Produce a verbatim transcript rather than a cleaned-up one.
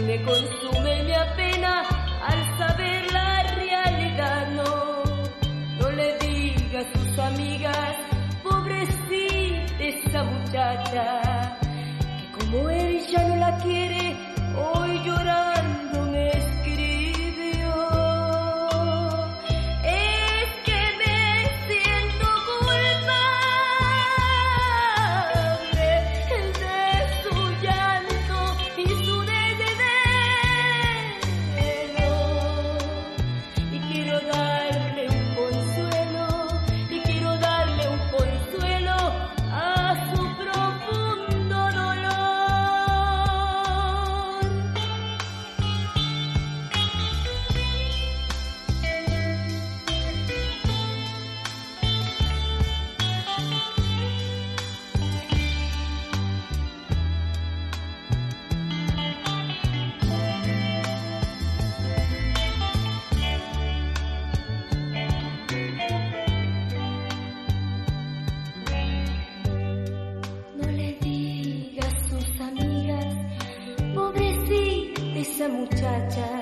me consume y me apena al saber la realidad. No, no le diga a sus amigas, pobrecita esa muchacha, que como él ya no la quiere, hoy llorando me escribió. Es que me siento culpable de su llanto y su desvelo, y quiero darle un consuelo, y quiero darle un consuelo a su profundo dolor. No le diga a sus amigas, pobrecita esa muchacha,